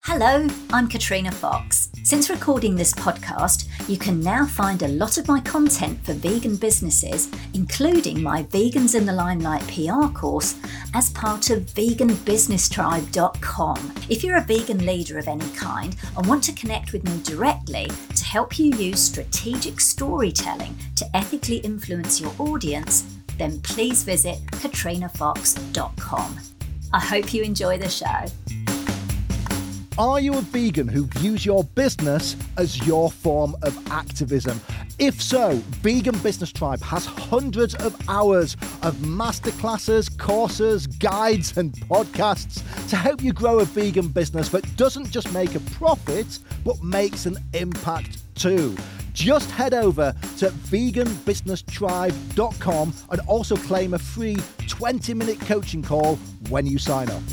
Hello, I'm Katrina Fox. Since recording this podcast, you can now find a lot of my content for vegan businesses, including my Vegans in the Limelight PR course, as part of veganbusinesstribe.com. If you're a vegan leader of any kind and want to connect with me directly to help you use strategic storytelling to ethically influence your audience, then please visit katrinafox.com. I hope you enjoy the show. Are you a vegan who views your business as your form of activism? If so, Vegan Business Tribe has hundreds of hours of masterclasses, courses, guides and podcasts to help you grow a vegan business that doesn't just make a profit, but makes an impact too. Just head over to veganbusinesstribe.com and also claim a free 20-minute coaching call when you sign up.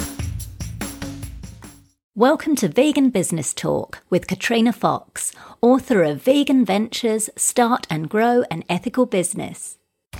Welcome to Vegan Business Talk with Katrina Fox, author of Vegan Ventures, Start and Grow an Ethical Business.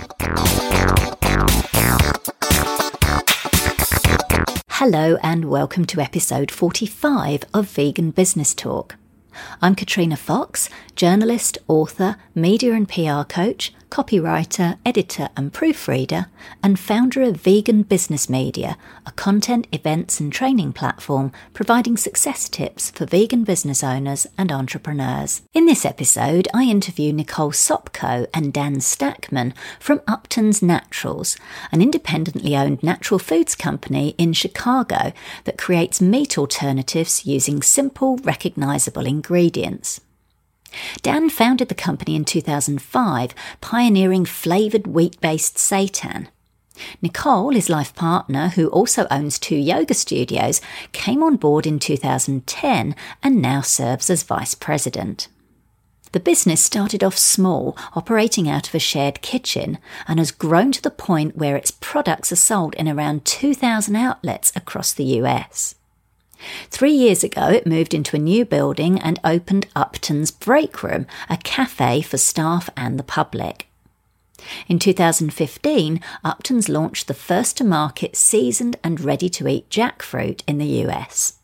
Hello and welcome to episode 45 of Vegan Business Talk. I'm Katrina Fox, journalist, author, media and PR coach, copywriter, editor and proofreader, and founder of Vegan Business Media, a content, events and training platform providing success tips for vegan business owners and entrepreneurs. In this episode, I interview Nicole Sopko and Dan Stackman from Upton's Naturals, an independently owned natural foods company in Chicago that creates meat alternatives using simple, recognisable ingredients. Dan founded the company in 2005, pioneering flavoured wheat-based seitan. Nicole, his life partner, who also owns 2 yoga studios, came on board in 2010 and now serves as vice president. The business started off small, operating out of a shared kitchen, and has grown to the point where its products are sold in around 2,000 outlets across the US. 3 years ago, it moved into a new building and opened Upton's Break Room, a cafe for staff and the public. In 2015, Upton's launched the first-to-market seasoned and ready-to-eat jackfruit in the US.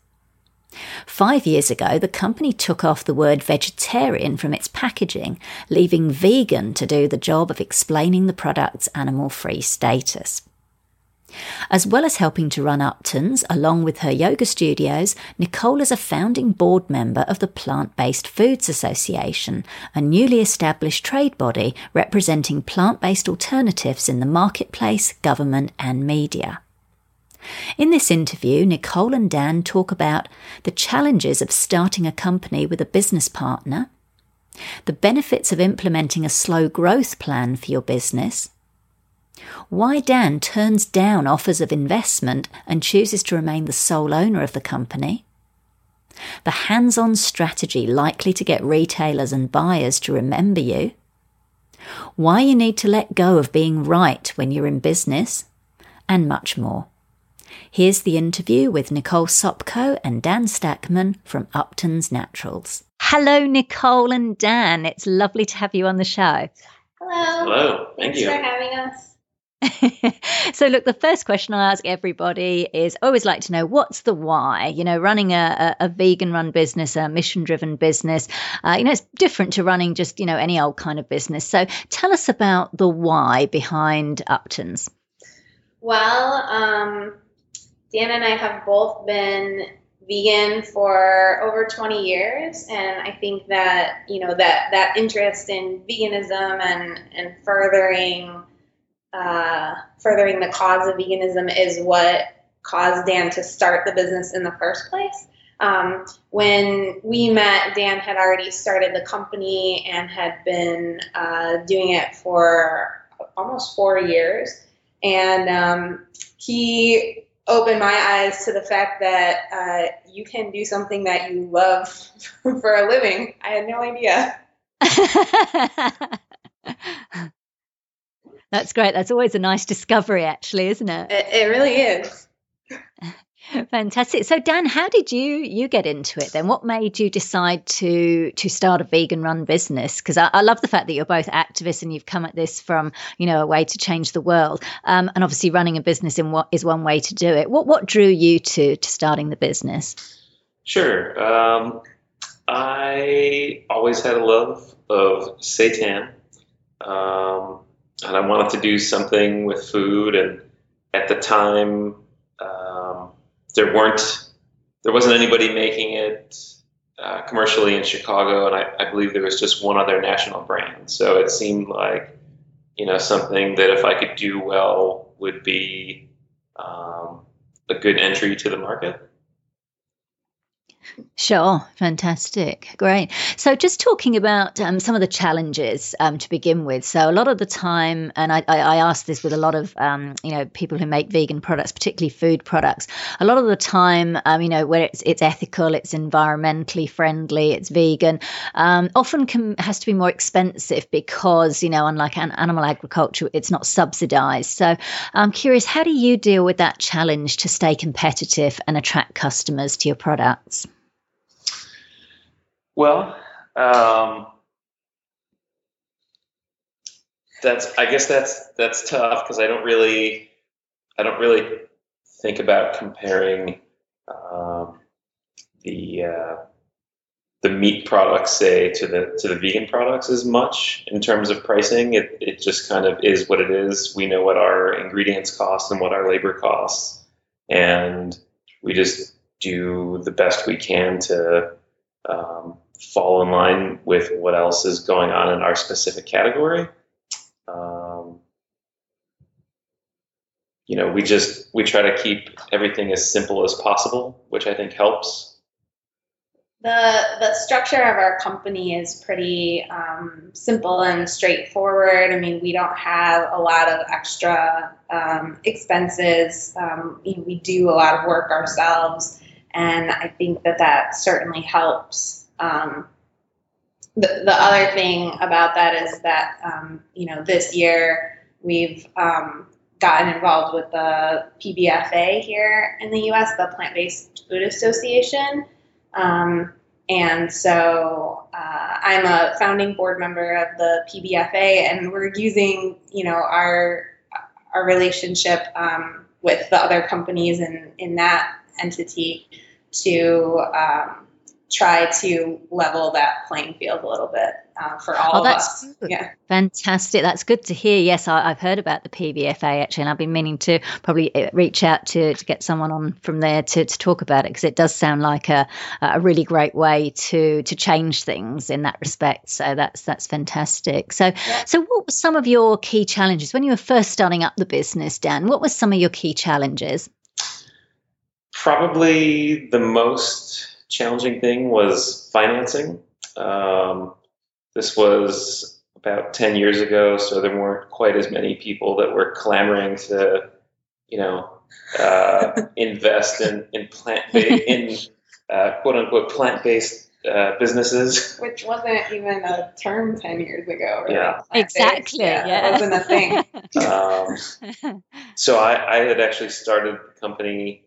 5 years ago, the company took off the word vegetarian from its packaging, leaving vegan to do the job of explaining the product's animal-free status. As well as helping to run Upton's, along with her yoga studios, Nicole is a founding board member of the Plant-Based Foods Association, a newly established trade body representing plant-based alternatives in the marketplace, government and media. In this interview, Nicole and Dan talk about the challenges of starting a company with a business partner, the benefits of implementing a slow growth plan for your business, why Dan turns down offers of investment and chooses to remain the sole owner of the company, the hands-on strategy likely to get retailers and buyers to remember you, why you need to let go of being right when you're in business, and much more. Here's the interview with Nicole Sopko and Dan Stackman from Upton's Naturals. Hello, Nicole and Dan. It's lovely to have you on the show. Hello. Hello. Thank you. Thanks for having us. So look, the first question I ask everybody is, I always like to know, what's the why? You know, running a vegan run business, a mission driven business, it's different to running just, any old kind of business. So tell us about the why behind Upton's. Well, Dan and I have both been vegan for over 20 years. And I think that, that interest in veganism and furthering the cause of veganism is what caused Dan to start the business in the first place. When we met, Dan had already started the company and had been doing it for almost 4 years. And he opened my eyes to the fact that you can do something that you love for a living. I had no idea. That's great. That's always a nice discovery, actually, isn't it? It really is. Fantastic. So, Dan, how did you get into it then? What made you decide to start a vegan run business? Because I love the fact that you're both activists and you've come at this from, a way to change the world. And obviously running a business is one way to do it. What drew you to starting the business? Sure. I always had a love of seitan, um, and I wanted to do something with food. And at the time, um, there weren't there wasn't anybody making it commercially in Chicago, and I believe there was just one other national brand. So it seemed like, something that if I could do well would be a good entry to the market. Sure, fantastic, great. So, just talking about some of the challenges to begin with. So, a lot of the time, and I ask this with a lot of people who make vegan products, particularly food products. A lot of the time, where it's ethical, it's environmentally friendly, it's vegan, often has to be more expensive because unlike animal agriculture, it's not subsidised. So, I'm curious, how do you deal with that challenge to stay competitive and attract customers to your products? Well, I guess that's tough because I don't really think about comparing the meat products, say, to the vegan products as much in terms of pricing. It just kind of is what it is. We know what our ingredients cost and what our labor costs, and we just do the best we can to fall in line with what else is going on in our specific category. We try to keep everything as simple as possible, which I think helps. The structure of our company is pretty simple and straightforward. I mean, we don't have a lot of extra expenses. We do a lot of work ourselves, and I think that certainly helps. The other thing about that is that, this year we've gotten involved with the PBFA here in the U.S., the Plant-Based Food Association. And so I'm a founding board member of the PBFA, and we're using, our relationship with the other companies in that entity to try to level that playing field a little bit for all of us. Good. Yeah. Fantastic. That's good to hear. Yes, I've heard about the PBFA actually, and I've been meaning to probably reach out to get someone on from there to talk about it, because it does sound like a really great way to change things in that respect. So that's fantastic. So what were some of your key challenges when you were first starting up the business, Dan? What were some of your key challenges? Probably the most challenging thing was financing. This was about 10 years ago, so there weren't quite as many people that were clamoring to, invest in plant-based, quote unquote, plant-based businesses. Which wasn't even a term 10 years ago. Right? Yeah, exactly. Yeah. It wasn't a thing. So I had actually started the company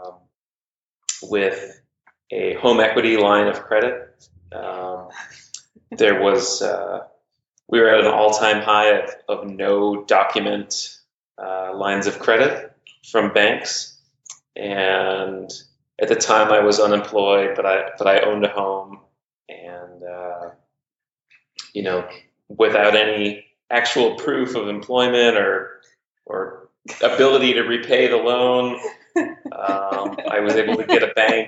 with a home equity line of credit. There was, we were at an all-time high of no document lines of credit from banks, and at the time I was unemployed, but I owned a home, and without any actual proof of employment or ability to repay the loan, I was able to get a bank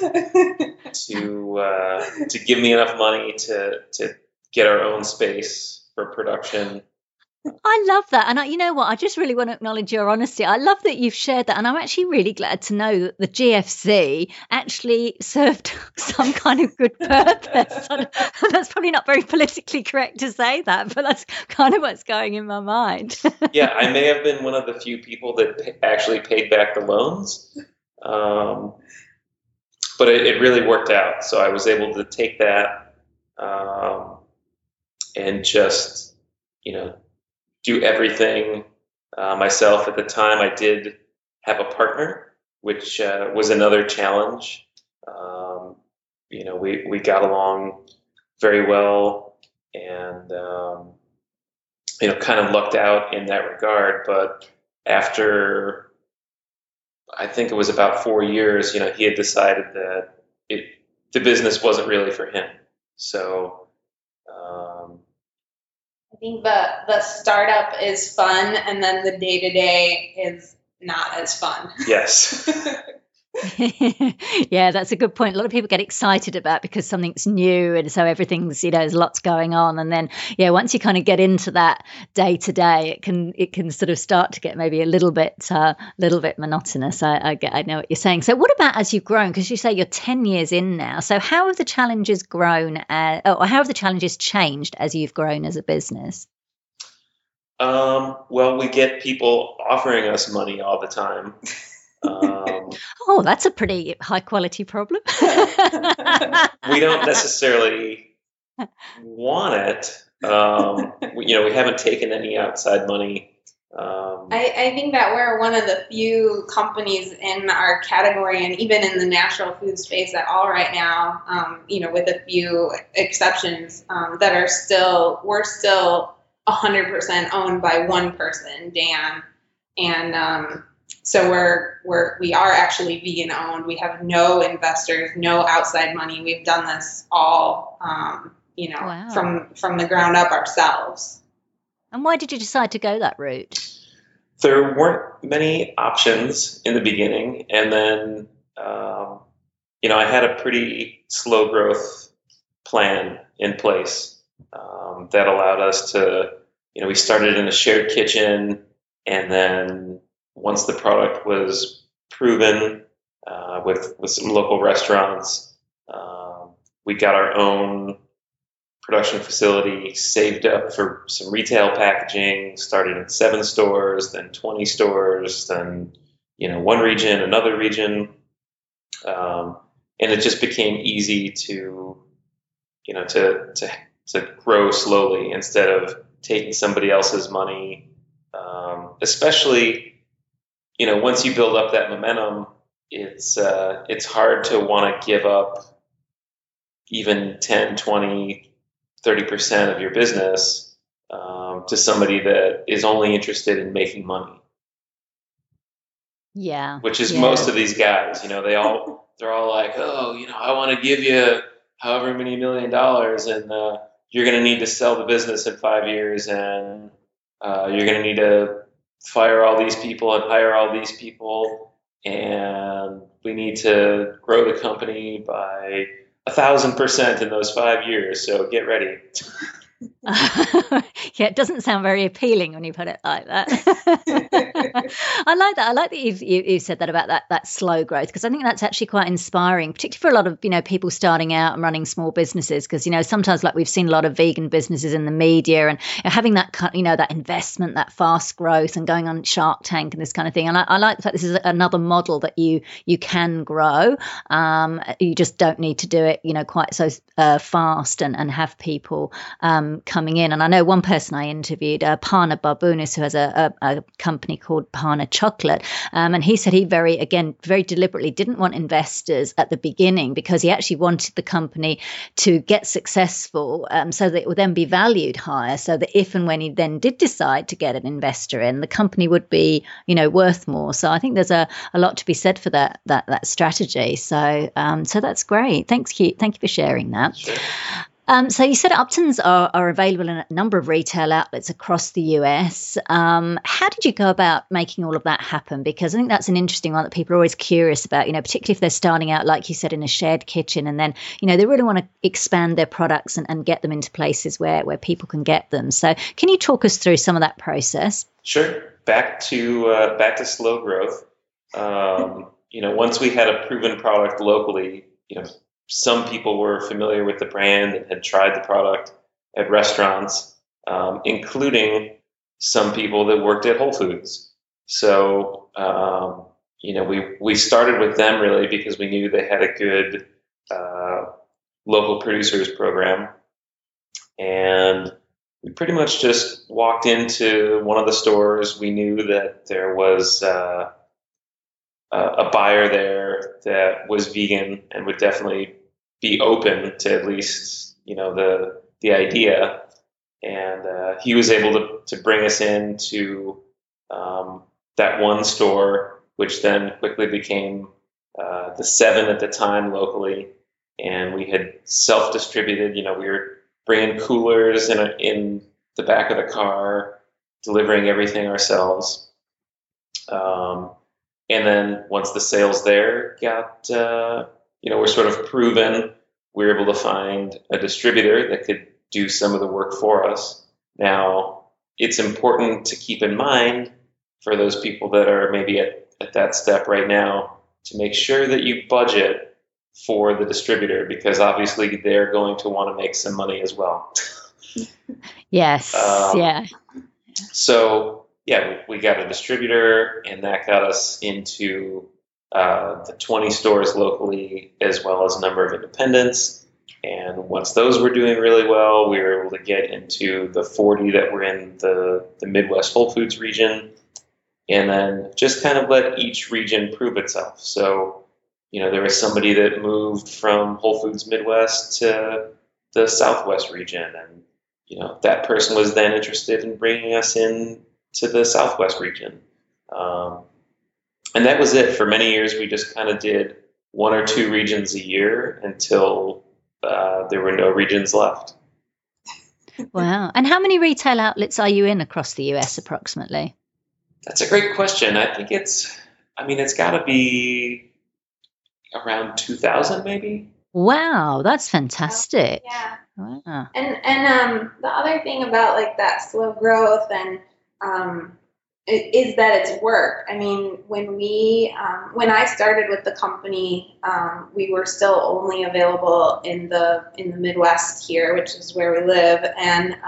to give me enough money to get our own space for production. I love that. And you know what? I just really want to acknowledge your honesty. I love that you've shared that. And I'm actually really glad to know that the GFC actually served some kind of good purpose. That's probably not very politically correct to say that, but that's kind of what's going in my mind. Yeah, I may have been one of the few people that actually paid back the loans. But it really worked out. So I was able to take that and just, do everything myself. At the time, I did have a partner, which was another challenge. We got along very well, and kind of lucked out in that regard. But after, I think it was about 4 years, he had decided that the business wasn't really for him. So I think the startup is fun, and then the day-to-day is not as fun. yes. Yeah, that's a good point. A lot of people get excited about because something's new, and so everything's, there's lots going on, and then once you kind of get into that day to day, it can sort of start to get maybe a little bit monotonous. I know what you're saying. So what about as you've grown, because you say you're 10 years in now, so how have the challenges grown or how have the challenges changed as you've grown as a business? Well, we get people offering us money all the time. Oh, that's a pretty high quality problem. We don't necessarily want it. We haven't taken any outside money. I think that we're one of the few companies in our category, and even in the natural food space at all right now, with a few exceptions, we're still 100% owned by one person, Dan, and so we are actually vegan owned. We have no investors, no outside money. We've done this all, Wow. from the ground up ourselves. And why did you decide to go that route? There weren't many options in the beginning, and then I had a pretty slow growth plan in place that allowed us to. We started in a shared kitchen, and then once the product was proven with some local restaurants, we got our own production facility, saved up for some retail packaging, started in 7 stores, then 20 stores, then one region, another region, and it just became easy to grow slowly instead of taking somebody else's money, especially. Once you build up that momentum, it's hard to want to give up even 10, 20, 30% of your business to somebody that is only interested in making money. Yeah. Which is most of these guys, they're all like, oh, I want to give you however many $1 million, and you're going to need to sell the business in 5 years, and you're going to need to fire all these people and hire all these people, and we need to grow the company by 1,000% in those 5 years. So get ready. Yeah, it doesn't sound very appealing when you put it like that. I like that. I like that you've said that about that slow growth, because I think that's actually quite inspiring, particularly for a lot of people starting out and running small businesses. Because sometimes, like, we've seen a lot of vegan businesses in the media, and having that that investment, that fast growth, and going on Shark Tank and this kind of thing. And I like the fact this is another model that you can grow. You just don't need to do it quite so fast and have people coming in. And I know one person I interviewed, Parna Barbunis, who has a company called Parna Chocolate, and he said he very deliberately didn't want investors at the beginning, because he actually wanted the company to get successful, so that it would then be valued higher, so that if and when he then did decide to get an investor in, the company would be worth more. So I think there's a lot to be said for that strategy. So that's great. Thank you for sharing that. Sure. So you said Upton's are available in a number of retail outlets across the US. How did you go about making all of that happen? Because I think that's an interesting one that people are always curious about, particularly if they're starting out, like you said, in a shared kitchen, and then, they really want to expand their products and get them into places where people can get them. So can you talk us through some of that process? Sure. Back to slow growth. Once we had a proven product locally, some people were familiar with the brand and had tried the product at restaurants, including some people that worked at Whole Foods. So, we started with them really because we knew they had a good local producers program. And we pretty much just walked into one of the stores. We knew that there was a buyer there that was vegan and would definitely be open to at least the idea, and he was able to bring us into that one store, which then quickly became the 7 at the time locally, and we had self-distributed. We were bringing coolers in the back of the car, delivering everything ourselves. And then once the sales there got, we're sort of proven, we were able to find a distributor that could do some of the work for us. Now, it's important to keep in mind for those people that are maybe at that step right now to make sure that you budget for the distributor, because obviously they're going to want to make some money as well. Yes. Yeah. So yeah, we got a distributor, and that got us into the 20 stores locally, as well as a number of independents. And once those were doing really well, we were able to get into the 40 that were in the Midwest Whole Foods region, and then just kind of let each region prove itself. So, there was somebody that moved from Whole Foods Midwest to the Southwest region, and that person was then interested in bringing us in to the Southwest region. And that was it. For many years, we just kind of did 1 or 2 regions a year until there were no regions left. Wow. And how many retail outlets are you in across the US approximately? That's a great question. I think it's got to be around 2,000 maybe. Wow, that's fantastic. Yeah. Wow. And the other thing about like that slow growth and is that it's work. I mean, when I started with the company, we were still only available in the Midwest here, which is where we live, and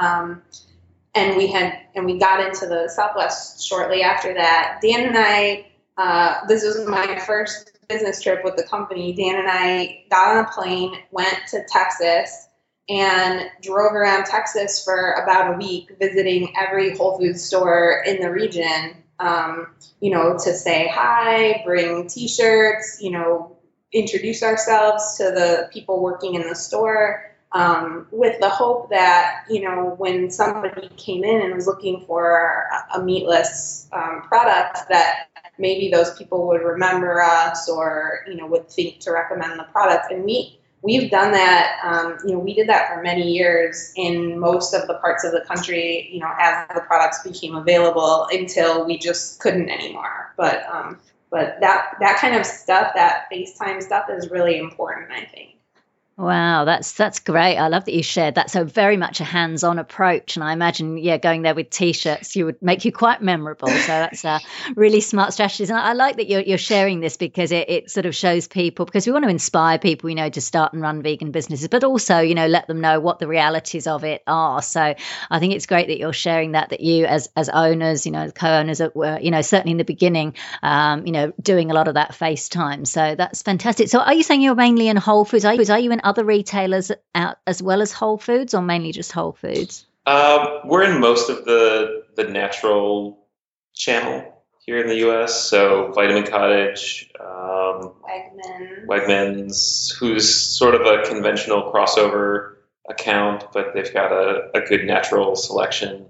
we got into the Southwest shortly after that. Dan and I, this was my first business trip with the company. Dan and I got on a plane, went to Texas, and drove around Texas for about a week, visiting every Whole Foods store in the region, to say hi, bring T-shirts, introduce ourselves to the people working in the store, with the hope that, when somebody came in and was looking for a meatless product, that maybe those people would remember us or, would think to recommend the product. And we've done that. We did that for many years in most of the parts of the country, as the products became available, until we just couldn't anymore. But that kind of stuff, that FaceTime stuff, is really important, I think. Wow, that's great. I love that you shared that. So very much a hands-on approach, and I imagine, going there with T-shirts would make you quite memorable. So that's a really smart strategies, and I like that you're sharing this, because it sort of shows people, because we want to inspire people, to start and run vegan businesses, but also, let them know what the realities of it are. So I think it's great that you're sharing that you as owners, co-owners were, certainly in the beginning, doing a lot of that FaceTime. So that's fantastic. So are you saying you're mainly in Whole Foods? Are you in other retailers out as well as Whole Foods, or mainly just Whole Foods? We're in most of the natural channel here in the U.S. So Vitamin Cottage, Wegmans, who's sort of a conventional crossover account, but they've got a good natural selection.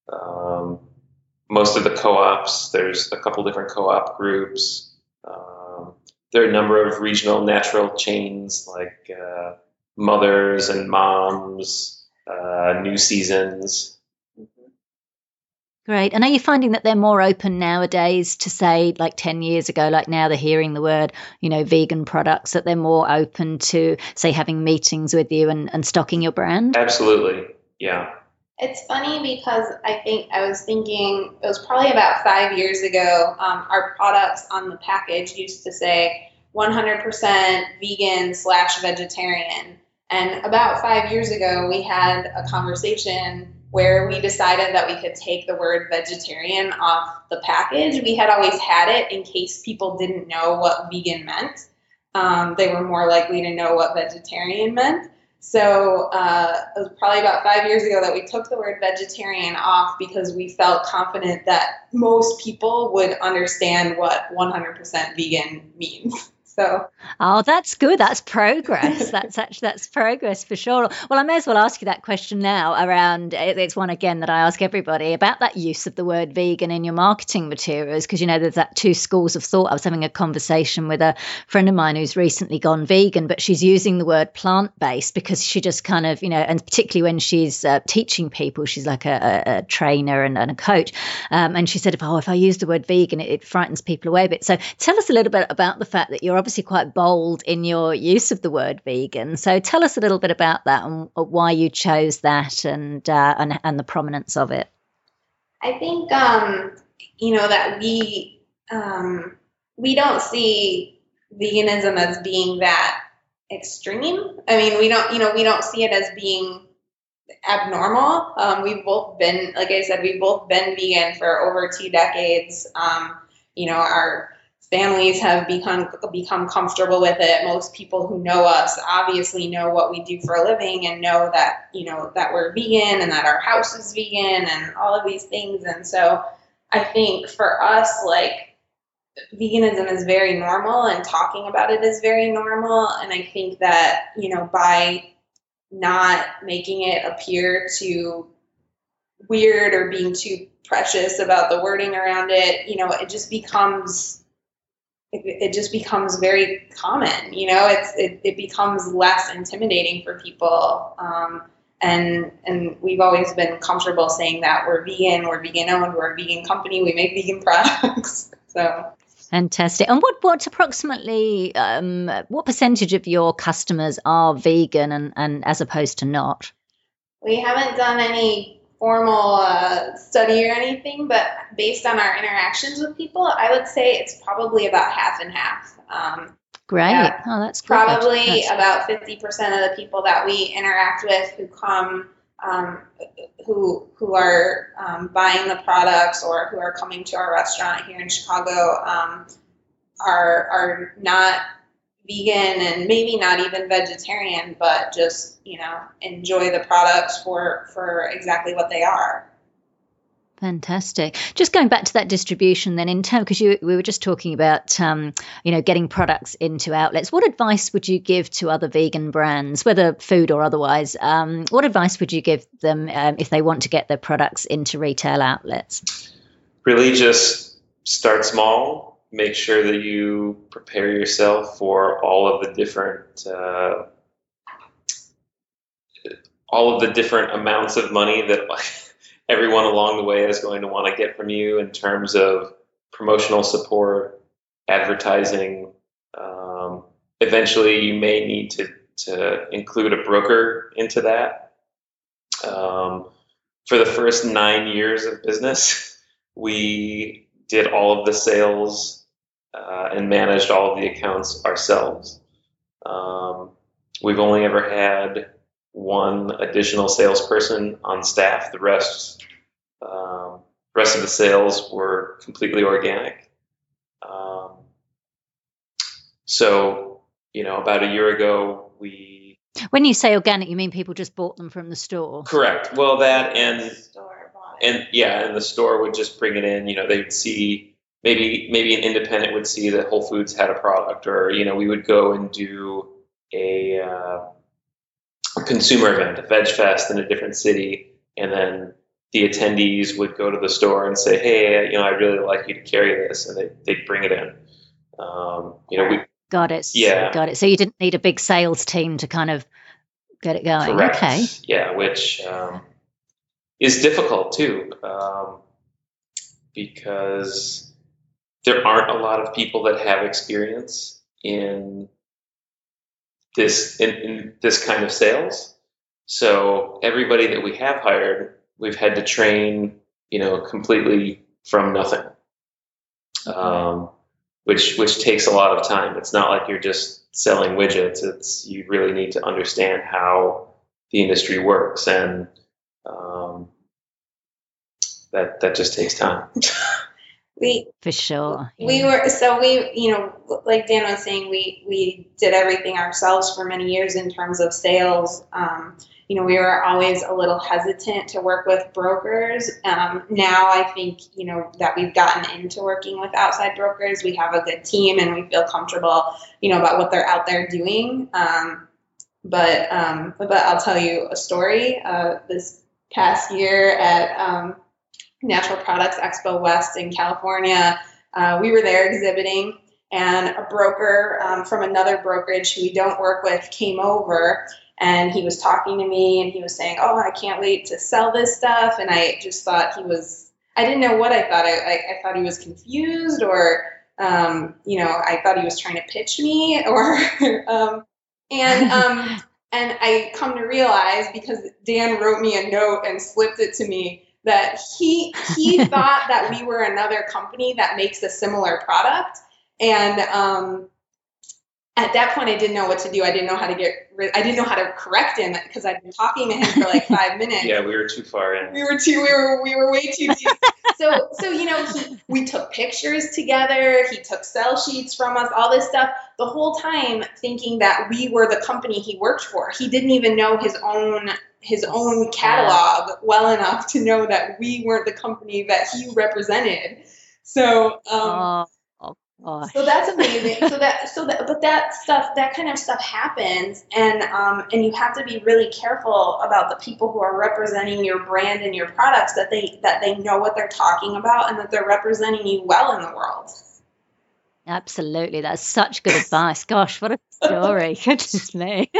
Most of the co-ops, there's a couple different co-op groups. There are a number of regional natural chains like Mothers and Moms, New Seasons. Great. And are you finding that they're more open nowadays to, say, like 10 years ago, like now they're hearing the word, vegan products, that they're more open to, say, having meetings with you and stocking your brand? Absolutely. Yeah. It's funny because I was thinking, it was probably about 5 years ago, our products on the package used to say 100% vegan/vegetarian. And about 5 years ago, we had a conversation where we decided that we could take the word vegetarian off the package. We had always had it in case people didn't know what vegan meant. They were more likely to know what vegetarian meant. So it was probably about 5 years ago that we took the word vegetarian off, because we felt confident that most people would understand what 100% vegan means. So, oh, that's good. That's progress. That's progress for sure. Well, I may as well ask you that question now around, it's one again that I ask everybody about that use of the word vegan in your marketing materials, because, there's that two schools of thought. I was having a conversation with a friend of mine who's recently gone vegan, but she's using the word plant-based because she just kind of, and particularly when she's teaching people, she's like a trainer and a coach. And she said, if I use the word vegan, it frightens people away a bit. So tell us a little bit about the fact that you're obviously quite bold in your use of the word vegan. So tell us a little bit about that and why you chose that and the prominence of it. I think that we don't see veganism as being that extreme. I mean, we don't see it as being abnormal. We've both been, like I said, we've both been vegan for over 2 decades. Our families have become comfortable with it. Most people who know us obviously know what we do for a living and know that, that we're vegan and that our house is vegan and all of these things. And so I think for us, like, veganism is very normal and talking about it is very normal. And I think that, by not making it appear too weird or being too precious about the wording around it, it just becomes very common. It becomes less intimidating for people. And we've always been comfortable saying that we're vegan owned, we're a vegan company, we make vegan products. So fantastic. And what approximately what percentage of your customers are vegan and as opposed to not? We haven't done any formal study or anything, but based on our interactions with people, I would say it's probably about half and half. Great. Yeah, that's probably about 50% of the people that we interact with who come, who are buying the products or who are coming to our restaurant here in Chicago are not vegan and maybe not even vegetarian, but just, enjoy the products for exactly what they are. Fantastic. Just going back to that distribution then, in terms, because we were just talking about, getting products into outlets. What advice would you give to other vegan brands, whether food or otherwise? What advice would you give them if they want to get their products into retail outlets? Really just start small. Make sure that you prepare yourself for all of the different amounts of money that everyone along the way is going to want to get from you in terms of promotional support, advertising. Eventually, you may need to include a broker into that. For the first 9 years of business, we did all of the sales and managed all of the accounts ourselves. We've only ever had one additional salesperson on staff. The rest of the sales were completely organic. So, about a year ago, When you say organic, you mean people just bought them from the store? Correct. Well, that and the store would just bring it in. They would see maybe an independent would see that Whole Foods had a product, or we would go and do a consumer event, a Veg Fest in a different city, and then the attendees would go to the store and say, "Hey, I really like you to carry this," and they'd bring it in. Got it. Yeah. Got it. So you didn't need a big sales team to kind of get it going. Correct. Okay. Yeah, which is difficult too, because there aren't a lot of people that have experience in this kind of sales. So everybody that we have hired, we've had to train, completely from nothing. Which takes a lot of time. It's not like you're just selling widgets. You really need to understand how the industry works, and that just takes time. For sure. We like Dan was saying, we did everything ourselves for many years in terms of sales. We were always a little hesitant to work with brokers. Now I think, that we've gotten into working with outside brokers. We have a good team and we feel comfortable, about what they're out there doing. But I'll tell you a story. This past year at Natural Products Expo West in California, we were there exhibiting, and a broker from another brokerage who we don't work with came over, and he was talking to me, and he was saying, "Oh, I can't wait to sell this stuff." And I just thought I didn't know what I thought. I thought he was confused, or I thought he was trying to pitch me, or and I come to realize, because Dan wrote me a note and slipped it to me, that he thought that we were another company that makes a similar product. And at that point, I didn't know what to do. I didn't know how to correct him, because I'd been talking to him for like 5 minutes. Yeah, we were too far in. We were way too deep. So we took pictures together. He took sell sheets from us, all this stuff, the whole time thinking that we were the company he worked for. He didn't even know his own catalog well enough to know that we weren't the company that he represented. So, so that's amazing. But that kind of stuff happens, and you have to be really careful about the people who are representing your brand and your products, that they know what they're talking about and that they're representing you well in the world. Absolutely. That's such good advice. Gosh, what a story. Goodness me.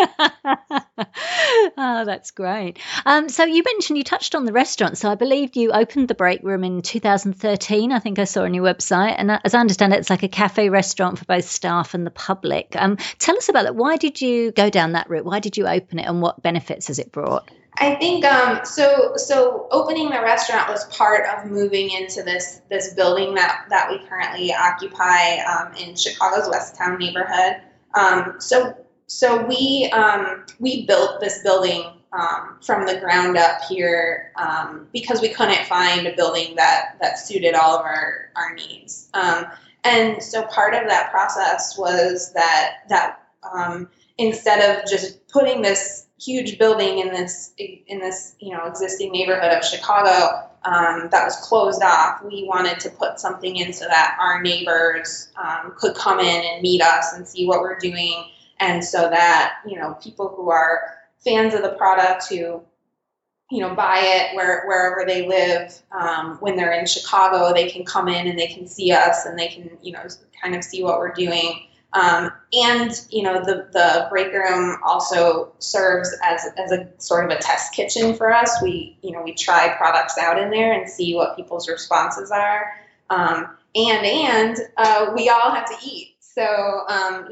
Oh, that's great. So you touched on the restaurant. So I believe you opened the Break Room in 2013. I think I saw on your website. And as I understand it, it's like a cafe restaurant for both staff and the public. Tell us about that. Why did you go down that route? Why did you open it, and what benefits has it brought? I think so opening the restaurant was part of moving into this building that we currently occupy in Chicago's Westtown neighborhood. So we built this building from the ground up here because we couldn't find a building that suited all of our needs. And so part of that process was that instead of just putting this huge building in this existing neighborhood of Chicago that was closed off, we wanted to put something in so that our neighbors could come in and meet us and see what we're doing, and so that people who are fans of the product, who buy it wherever they live, when they're in Chicago, they can come in and they can see us and they can kind of see what we're doing. And the break room also serves as a sort of a test kitchen for us. We try products out in there and see what people's responses are. And we all have to eat. So,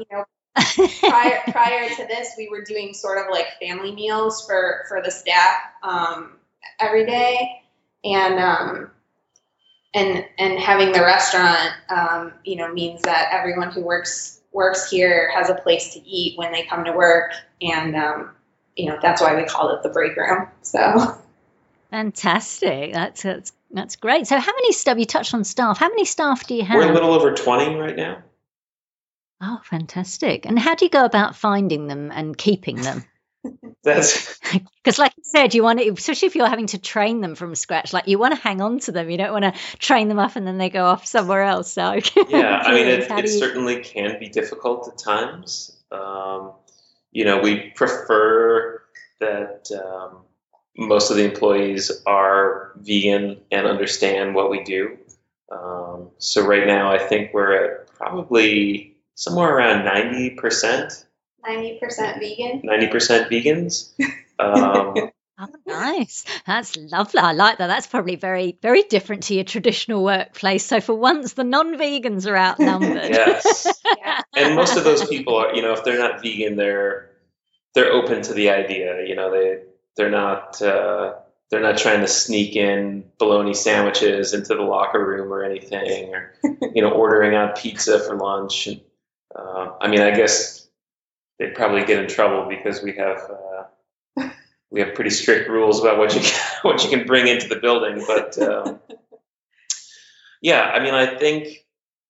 prior to this, we were doing sort of like family meals for the staff, every day. And having the restaurant, means that everyone who works here has a place to eat when they come to work, and that's why we call it the Break Room. So fantastic. That's great. So how many staff? You touched on staff. How many staff do you have? We're a little over 20 right now. Oh, fantastic. And how do you go about finding them and keeping them? That's because, like you said, you want to, especially if you're having to train them from scratch, like you want to hang on to them. You don't want to train them up and then they go off somewhere else. So yeah, I mean, it certainly can be difficult at times. We prefer that most of the employees are vegan and understand what we do. So right now, I think we're at probably somewhere around 90%. 90% vegan. 90% vegans. Oh, nice. That's lovely. I like that. That's probably very, very different to your traditional workplace. So for once, the non-vegans are outnumbered. Yes. Yeah. And most of those people are, if they're not vegan, they're open to the idea. They're not trying to sneak in bologna sandwiches into the locker room or anything, or ordering out pizza for lunch. And, I guess they'd probably get in trouble because we have pretty strict rules about what you can bring into the building. But Yeah, I mean, I think,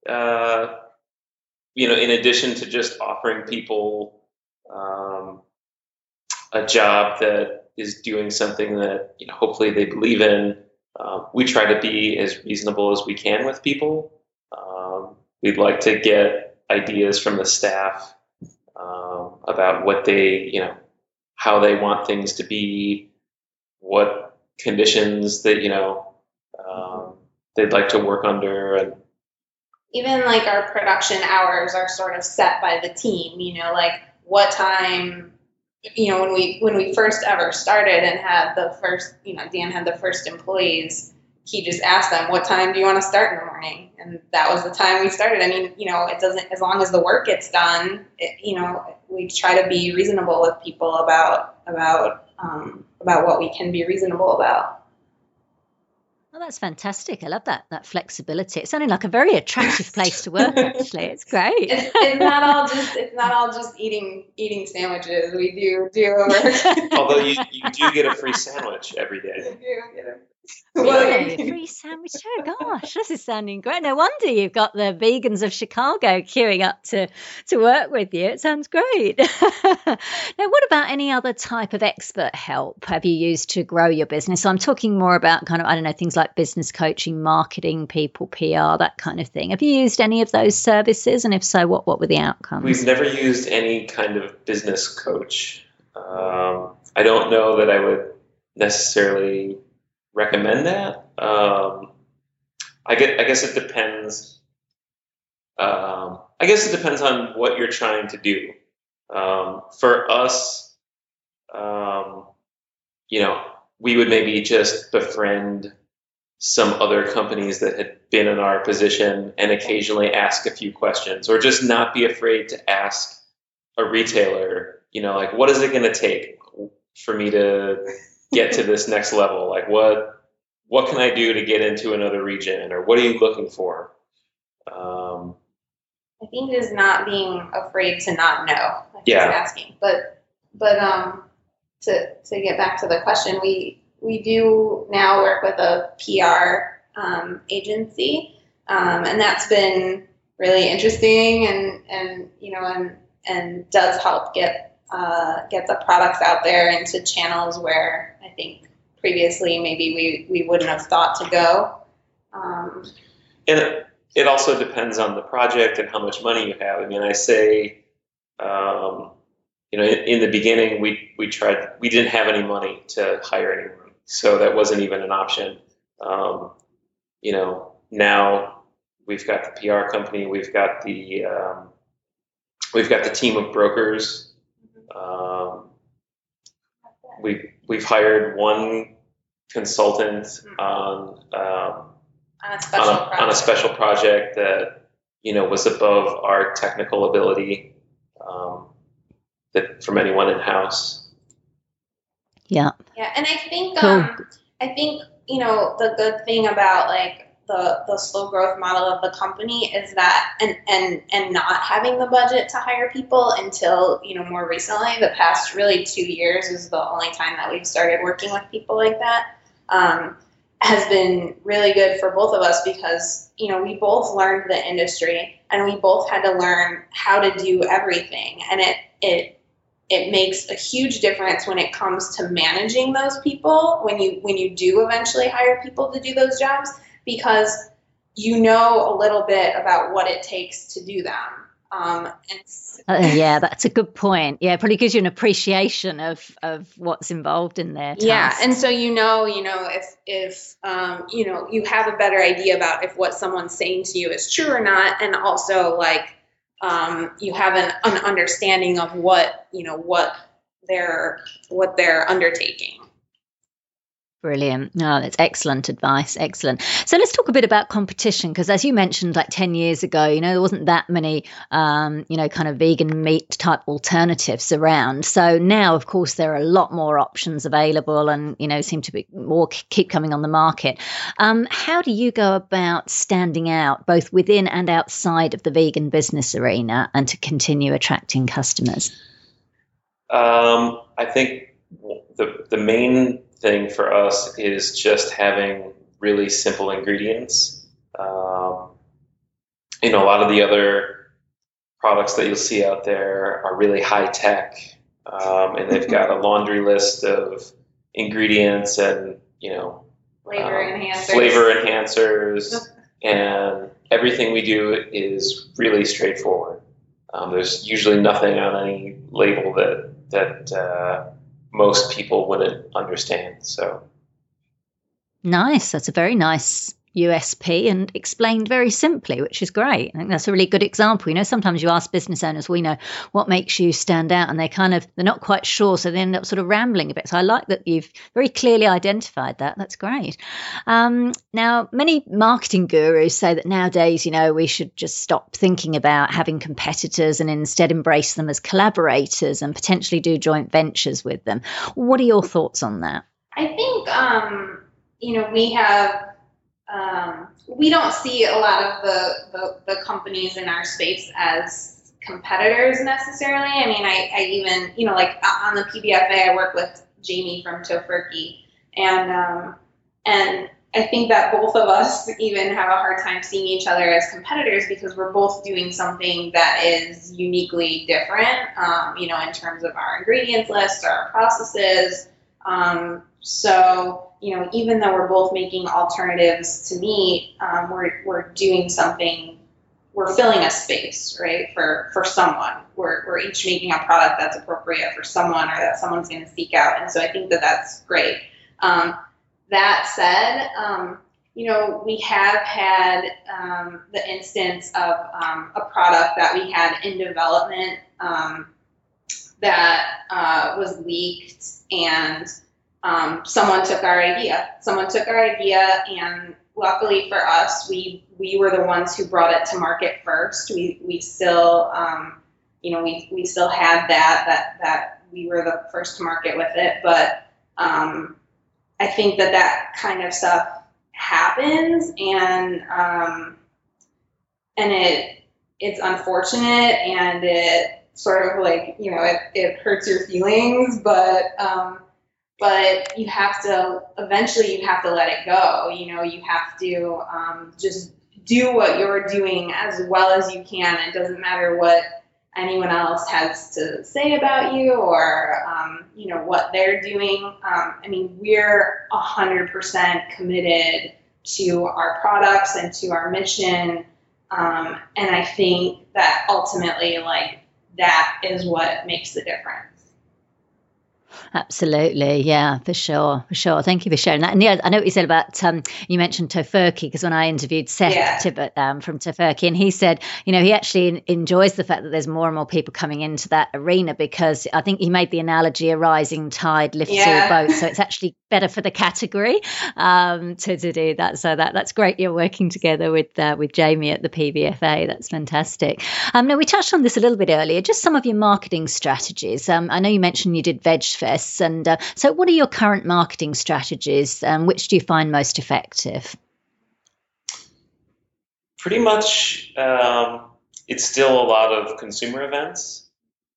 in addition to just offering people a job that is doing something that, hopefully they believe in, we try to be as reasonable as we can with people. We'd like to get ideas from the staff about what they, how they want things to be, what conditions that, they'd like to work under. And even like our production hours are sort of set by the team, like what time, when we first ever started and had the first, Dan had the first employees, he just asked them, what time do you want to start in the morning? And that was the time we started. I mean, it doesn't, as long as the work gets done, we try to be reasonable with people about what we can be reasonable about. Oh, that's fantastic. I love that flexibility. It sounded like a very attractive place to work, actually. It's great. It's not all just eating sandwiches. We do work. Although you do get a free sandwich every day. You do get a Really? A free sandwich? Oh gosh, this is sounding great. No wonder you've got the vegans of Chicago queuing up to work with you. It sounds great. Now, what about any other type of expert help have you used to grow your business? So I'm talking more about kind of, things like business coaching, marketing, people, PR, that kind of thing. Have you used any of those services? And if so, what were the outcomes? We've never used any kind of business coach. I don't know that I would necessarily recommend that. I guess it depends. I guess it depends on what you're trying to do. For us, we would maybe just befriend some other companies that had been in our position and occasionally ask a few questions, or just not be afraid to ask a retailer, like, what is it going to take for me to get to this next level? Like, what can I do to get into another region, or what are you looking for? I think just not being afraid to not know. Asking, but to get back to the question, we do now work with a PR agency, and that's been really interesting, and does help get the products out there into channels where I think previously maybe we wouldn't have thought to go. And it also depends on the project and how much money you have. I mean, I say, in the beginning, we didn't have any money to hire anyone, so that wasn't even an option. Now we've got the PR company, we've got the team of brokers. We've hired one consultant on a special project that was above our technical ability, that from anyone in house. Yeah, and I think cool. The good thing about like the slow growth model of the company is that and not having the budget to hire people until more recently, the past really 2 years is the only time that we've started working with people like that, has been really good for both of us, because we both learned the industry and we both had to learn how to do everything, and it makes a huge difference when it comes to managing those people when you do eventually hire people to do those jobs, because you know a little bit about what it takes to do them. Yeah, that's a good point. Yeah, probably gives you an appreciation of what's involved in there. Yeah, and so if you have a better idea about if what someone's saying to you is true or not, and also like you have an understanding of what they're undertaking. Brilliant. No, that's excellent advice. Excellent. So let's talk a bit about competition, because as you mentioned, like 10 years ago, there wasn't that many, kind of vegan meat type alternatives around. So now, of course, there are a lot more options available and, seem to be more keep coming on the market. How do you go about standing out both within and outside of the vegan business arena and to continue attracting customers? I think the main thing for us is just having really simple ingredients. A lot of the other products that you'll see out there are really high tech, and they've got a laundry list of ingredients and flavor enhancers, and everything we do is really straightforward. There's usually nothing on any label that most people wouldn't understand. So nice. That's a very nice USP and explained very simply, which is great. I think that's a really good example. Sometimes you ask business owners, what makes you stand out? And they're not quite sure. So they end up sort of rambling a bit. So I like that you've very clearly identified that. That's great. Now, many marketing gurus say that nowadays, we should just stop thinking about having competitors and instead embrace them as collaborators and potentially do joint ventures with them. What are your thoughts on that? I think, we don't see a lot of the companies in our space as competitors necessarily. I mean, I even, like on the PBFA, I work with Jamie from Tofurky, and I think that both of us even have a hard time seeing each other as competitors because we're both doing something that is uniquely different, in terms of our ingredients list, our processes. So, even though we're both making alternatives to meat, we're doing something, we're filling a space, right, for someone. We're each making a product that's appropriate for someone or that someone's going to seek out. And so I think that that's great. That said, we have had the instance of a product that we had in development that was leaked, and someone took our idea. And luckily for us, we were the ones who brought it to market first. We still, we still had that we were the first to market with it. But I think that kind of stuff happens, and it's unfortunate, and it sort of it hurts your feelings, but you have to eventually let it go. You have to just do what you're doing as well as you can. It doesn't matter what anyone else has to say about you or what they're doing. We're 100% committed to our products and to our mission, and I think that ultimately that is what makes the difference. Absolutely. Yeah, for sure. Thank you for sharing that. And yeah, I know what you said about, you mentioned Tofurky, because when I interviewed Seth Tibbett from Tofurky, and he said, he actually enjoys the fact that there's more and more people coming into that arena, because I think he made the analogy, a rising tide lifts all boats. So it's actually better for the category to do that. So that's great. You're working together with Jamie at the PBFA. That's fantastic. Now, we touched on this a little bit earlier, just some of your marketing strategies. I know you mentioned you did Veg Fest. And so what are your current marketing strategies? Which do you find most effective? Pretty much, it's still a lot of consumer events.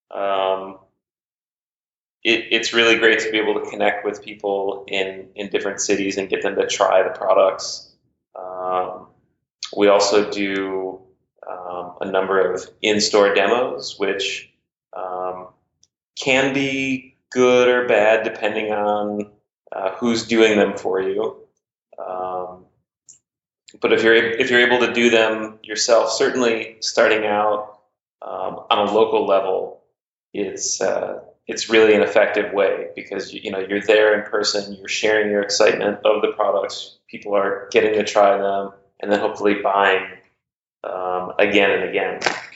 It's really great to be able to connect with people in different cities and get them to try the products. We also do a number of in-store demos, which can be good or bad depending on who's doing them for you. But if you're able to do them yourself, certainly starting out on a local level, it's really an effective way, because you're there in person, you're sharing your excitement of the products, people are getting to try them, and then hopefully buying again and again.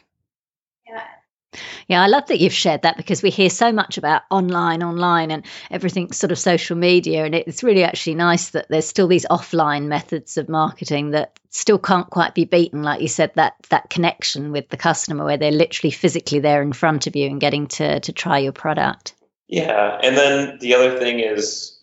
Yeah, I love that you've shared that, because we hear so much about online and everything sort of social media. And it's really actually nice that there's still these offline methods of marketing that still can't quite be beaten. Like you said, that connection with the customer where they're literally physically there in front of you and getting to try your product. Yeah. And then the other thing is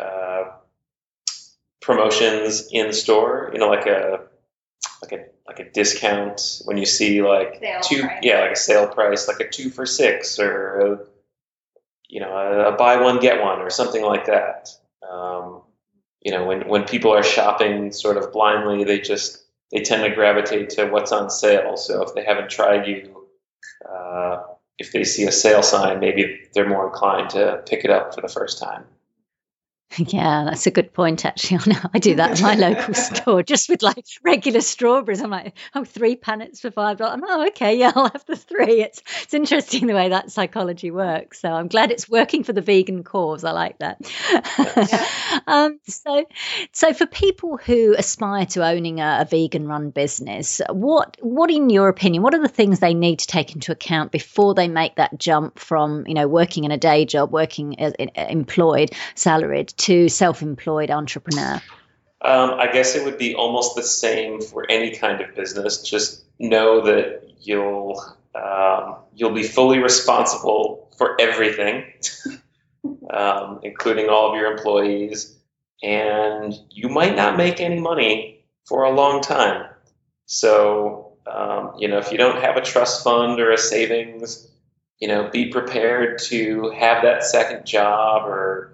promotions in store, like a discount when you see like a sale price, like a 2 for $6, or a buy one get one, or something like that. When people are shopping sort of blindly, they they tend to gravitate to what's on sale. So if they haven't tried you, if they see a sale sign, maybe they're more inclined to pick it up for the first time. Yeah, that's a good point, actually. I know I do that in my local store, just with like regular strawberries. I'm like, oh, 3 pallets for $5. I'm oh, okay, yeah, I'll have the 3. It's interesting the way that psychology works. So I'm glad it's working for the vegan cause. I like that. So for people who aspire to owning a vegan-run business, what in your opinion, what are the things they need to take into account before they make that jump from, working in a day job, working as employed, salaried, to self-employed entrepreneur? I guess it would be almost the same for any kind of business. Just know that you'll be fully responsible for everything, including all of your employees, and you might not make any money for a long time. So, if you don't have a trust fund or a savings, be prepared to have that second job or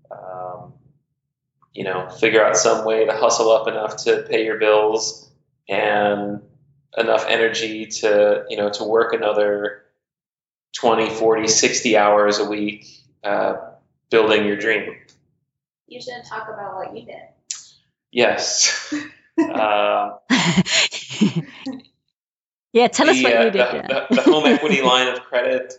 figure out some way to hustle up enough to pay your bills and enough energy to work another 20, 40, 60 hours a week building your dream. You should talk about what you did. Yes. Yeah, tell us what you did. The home equity line of credit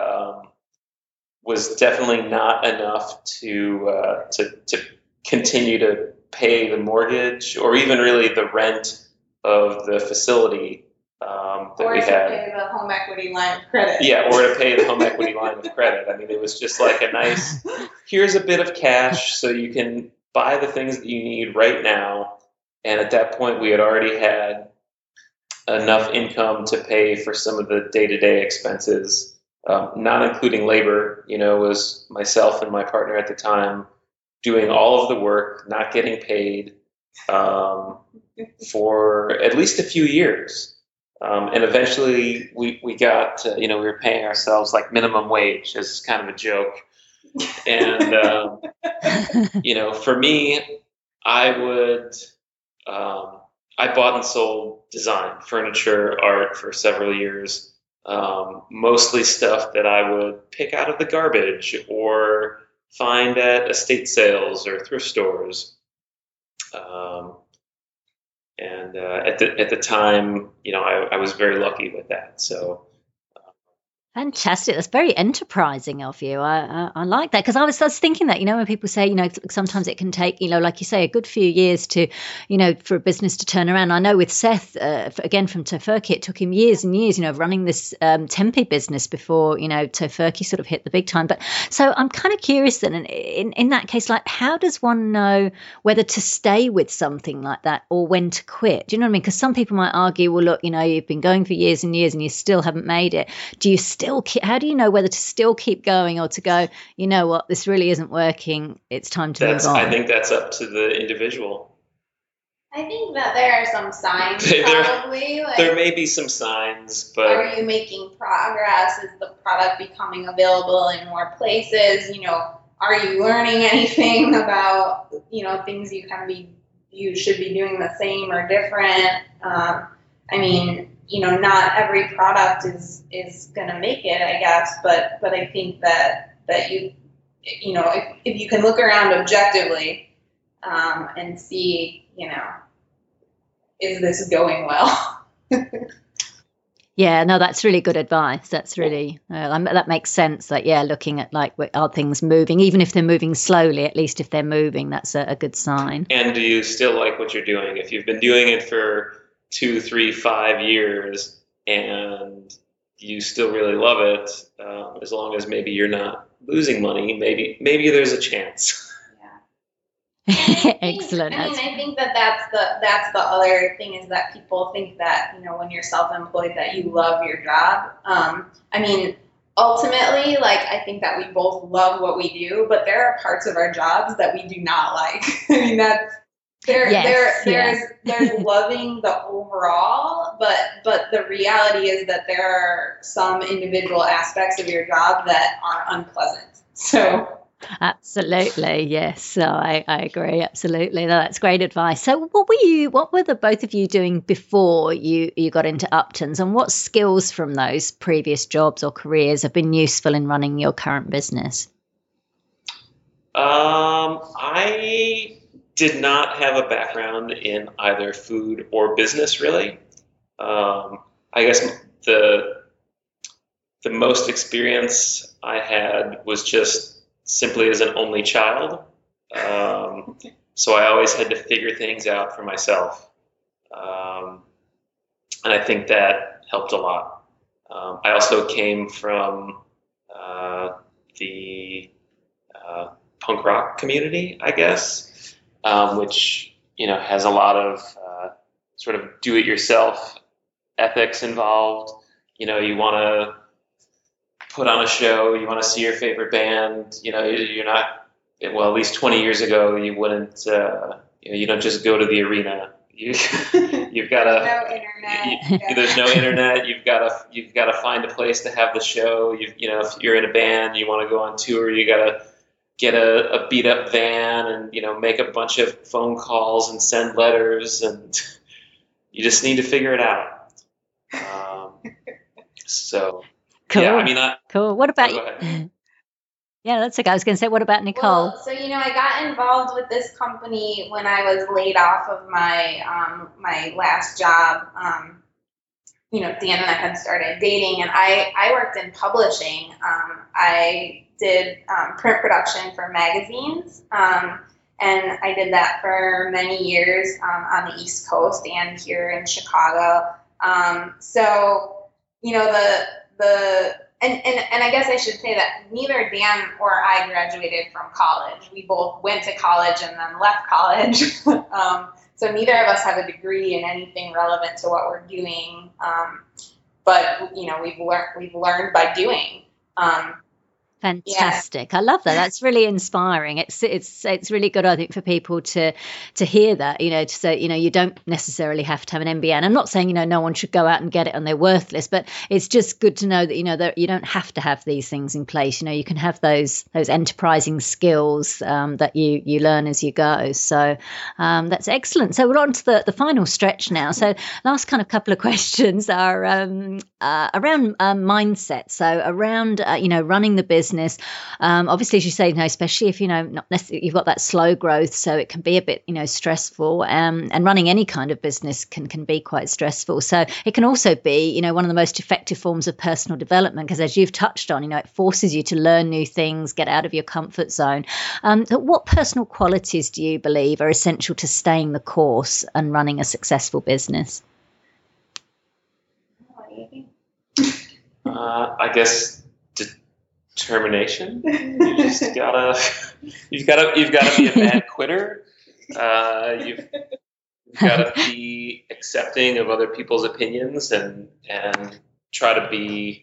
was definitely not enough to continue to pay the mortgage or even really the rent of the facility that we had. Or to pay the home equity line of credit. Yeah, or to pay the home equity line of credit. I mean, it was just like a nice, here's a bit of cash so you can buy the things that you need right now. And at that point, we had already had enough income to pay for some of the day-to-day expenses, not including labor. It was myself and my partner at the time doing all of the work, not getting paid for at least a few years. And eventually we got, we were paying ourselves like minimum wage as kind of a joke. And, for me, I bought and sold design, furniture, art for several years, mostly stuff that I would pick out of the garbage or find at estate sales or thrift stores. And at the time, I was very lucky with that. So. Fantastic. That's very enterprising of you. I like that because I was thinking that, when people say, sometimes it can take, like you say, a good few years to, for a business to turn around. I know with Seth, again, from Tofurky, it took him years and years, of running this Tempe business before, Tofurky sort of hit the big time. But so I'm kind of curious then, in that case, like how does one know whether to stay with something like that or when to quit? Do you know what I mean? Because some people might argue, well, look, you've been going for years and years and you still haven't made it. Do you how do you know whether to still keep going or to go, you know what, this really isn't working, it's time to move on? I think that's up to the individual. I think that there are some signs probably. There may be some signs, but... Are you making progress? Is the product becoming available in more places? Are you learning anything about, things you should be doing the same or different? Not every product is going to make it, I guess, but I think that you, if you can look around objectively and see, is this going well? Yeah, no, that's really good advice. That's really, that makes sense. That, looking at are things moving, even if they're moving slowly, at least if they're moving, that's a good sign. And do you still like what you're doing? If you've been doing it for 2, 3, 5 years and you still really love it, as long as maybe you're not losing money, maybe there's a chance. Yeah. Excellent. I think that's the other thing is that people think that, when you're self-employed that you love your job. Ultimately, I think that we both love what we do, but there are parts of our jobs that we do not like. There's loving the overall, but the reality is that there are some individual aspects of your job that are unpleasant. So Absolutely, yes. So I agree. Absolutely, no, that's great advice. So, what were the both of you doing before you got into Uptons, and what skills from those previous jobs or careers have been useful in running your current business? I did not have a background in either food or business, really. I guess the most experience I had was just simply as an only child. So I always had to figure things out for myself. And I think that helped a lot. I also came from the punk rock community, I guess, which, has a lot of sort of do-it-yourself ethics involved. You want to put on a show, you want to see your favorite band, you're not, well, at least 20 years ago, you wouldn't, you don't just go to the arena. You've got to, no internet. there's no internet. You've got to find a place to have the show. If you're in a band, you want to go on tour, you got to get a beat up van and, make a bunch of phone calls and send letters, and you just need to figure it out. So, cool. Yeah, cool. What about you? Yeah, that's okay. I was going to say, what about Nicole? Well, so I got involved with this company when I was laid off of my my last job. Dan and I had started dating, and I worked in publishing. I did print production for magazines, and I did that for many years on the East Coast and here in Chicago. And I guess I should say that neither Dan or I graduated from college. We both went to college and then left college. So neither of us have a degree in anything relevant to what we're doing. But we've learned by doing. Fantastic. I love that. That's really inspiring. It's really good, I think, for people to hear that, to say, you don't necessarily have to have an MBA. And I'm not saying, no one should go out and get it and they're worthless, but it's just good to know that, that you don't have to have these things in place. You can have those enterprising skills that you learn as you go. So that's excellent. So we're on to the final stretch now. So last kind of couple of questions are around mindset. So around, running the business. Obviously, as you say, especially if not necessarily you've got that slow growth, so it can be a bit stressful. And running any kind of business can be quite stressful. So it can also be one of the most effective forms of personal development, because as you've touched on, it forces you to learn new things, get out of your comfort zone. What personal qualities do you believe are essential to staying the course and running a successful business? I guess determination. You've got to be a bad quitter. You've got to be accepting of other people's opinions and try to be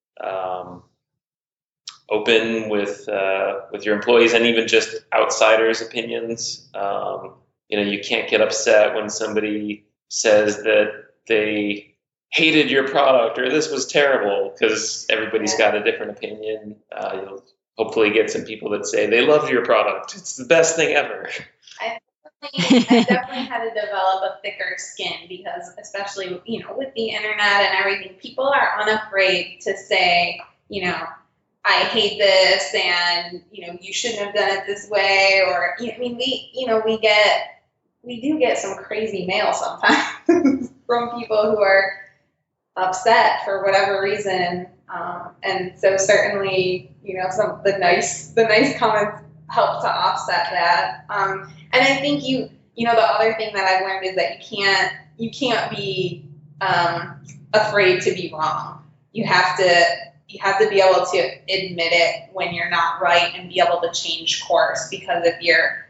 open with your employees and even just outsiders' opinions. You can't get upset when somebody says that they hated your product or this was terrible, because everybody's got a different opinion. You'll hopefully get some people that say they love your product. It's the best thing ever. I definitely had to develop a thicker skin, because especially, with the internet and everything, people are unafraid to say, I hate this, and, you shouldn't have done it this way. Or, we do get some crazy mail sometimes from people who are upset for whatever reason, and so certainly some the nice comments help to offset that, and I think the other thing that I've learned is that you can't be afraid to be wrong. You have to be able to admit it when you're not right and be able to change course, because if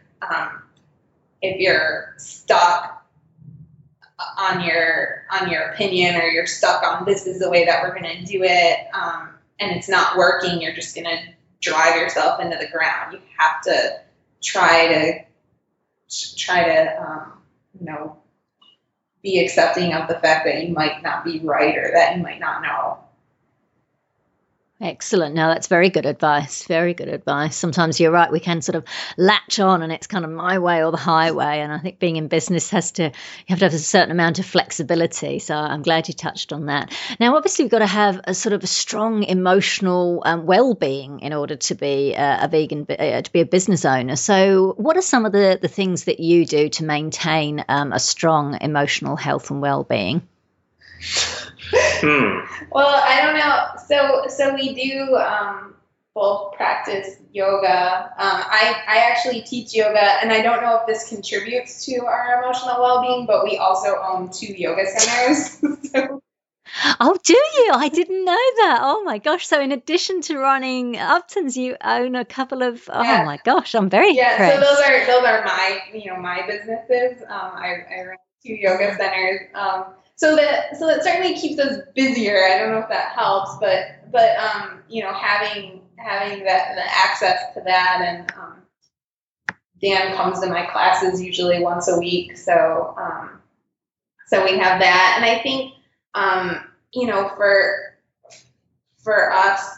you're stuck on your opinion, or you're stuck on this is the way that we're going to do it, and it's not working, you're just going to drive yourself into the ground. You have to try to be accepting of the fact that you might not be right, or that you might not know. Excellent. No, that's very good advice. Very good advice. Sometimes you're right. We can sort of latch on and it's kind of my way or the highway. And I think being in business you have to have a certain amount of flexibility. So I'm glad you touched on that. Now, obviously, we've got to have a sort of a strong emotional well-being in order to be a vegan, to be a business owner. So what are some of the things that you do to maintain a strong emotional health and well-being? Well, I don't know. So we do both practice yoga. I actually teach yoga, and I don't know if this contributes to our emotional well-being, but we also own 2 yoga centers. So. Oh, do you? I didn't know that. Oh my gosh! So in addition to running Uptons, you own a couple of. Oh my gosh! I'm very impressed. So those are my businesses. I run 2 yoga centers. So that certainly keeps us busier. I don't know if that helps, but having the access to that, and Dan comes to my classes usually once a week, so we have that, and I think for us,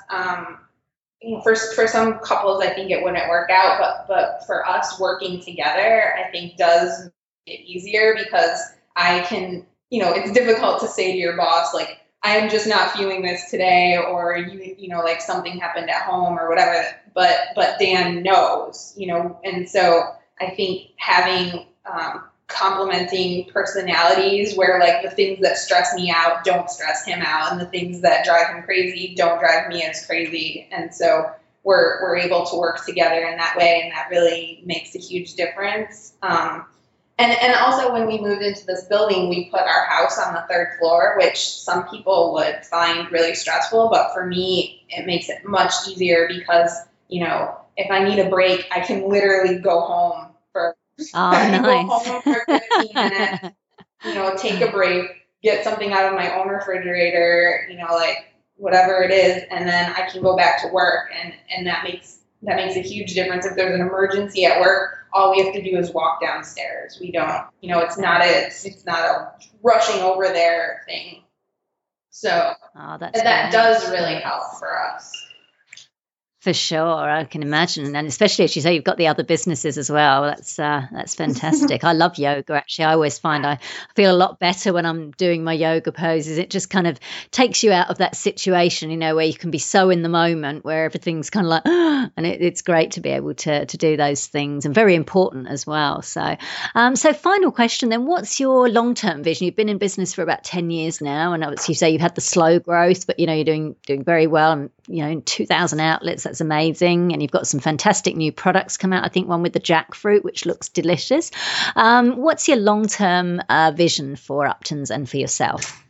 for some couples, I think it wouldn't work out, but for us working together, I think does make it easier because I can. It's difficult to say to your boss, like, I am just not feeling this today, or like something happened at home or whatever, but Dan knows, and so I think having complementing personalities where like the things that stress me out don't stress him out, and the things that drive him crazy don't drive me as crazy. And so we're able to work together in that way, and that really makes a huge difference. And also when we moved into this building, we put our house on the 3rd floor, which some people would find really stressful. But for me, it makes it much easier because, if I need a break, I can literally go home for, nice. go home for 15 minutes, take a break, get something out of my own refrigerator, like whatever it is. And then I can go back to work. And that makes a huge difference. If there's an emergency at work, all we have to do is walk downstairs. We don't, it's not a rushing over there thing. So that does really help for us. For sure, I can imagine, and especially as you say, you've got the other businesses as well. That's fantastic. I love yoga. Actually, I always find I feel a lot better when I'm doing my yoga poses. It just kind of takes you out of that situation, where you can be so in the moment, where everything's kind of like, and it's great to be able to do those things, and very important as well. So, final question then: what's your long-term vision? You've been in business for about 10 years now, and obviously you say you've had the slow growth, but you're doing very well, and in 2,000 outlets. That's amazing. And you've got some fantastic new products come out. I think one with the jackfruit, which looks delicious. What's your long-term vision for Uptons and for yourself?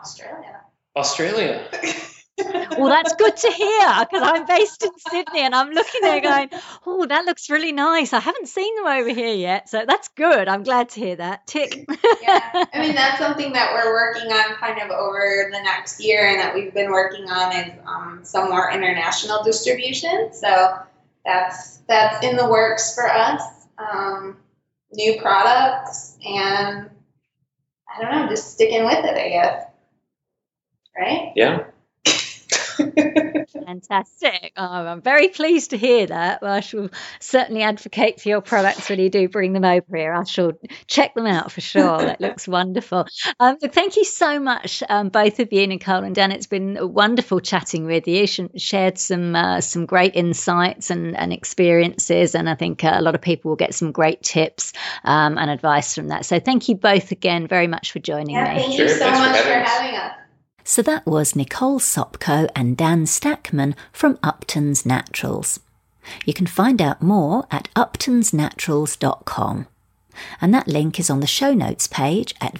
Australia. Well, that's good to hear, because I'm based in Sydney and I'm looking there going, oh, that looks really nice. I haven't seen them over here yet. So that's good. I'm glad to hear that. Tick. Yeah. I mean, that's something that we're working on kind of over the next year, and that we've been working on is some more international distribution. So that's in the works for us. New products, and I don't know, just sticking with it, I guess. Right? Yeah. Fantastic. Oh, I'm very pleased to hear that. Well, I shall certainly advocate for your products when you do bring them over here. I shall check them out for sure. That looks wonderful. Thank you so much, both of you, Nicole and Dan. It's been wonderful chatting with you. Shared some great insights and experiences, and I think a lot of people will get some great tips and advice from that. So thank you both again very much for joining me. Thank you so much for having us. So that was Nicole Sopko and Dan Stackman from Uptons Naturals. You can find out more at uptonsnaturals.com. And that link is on the show notes page at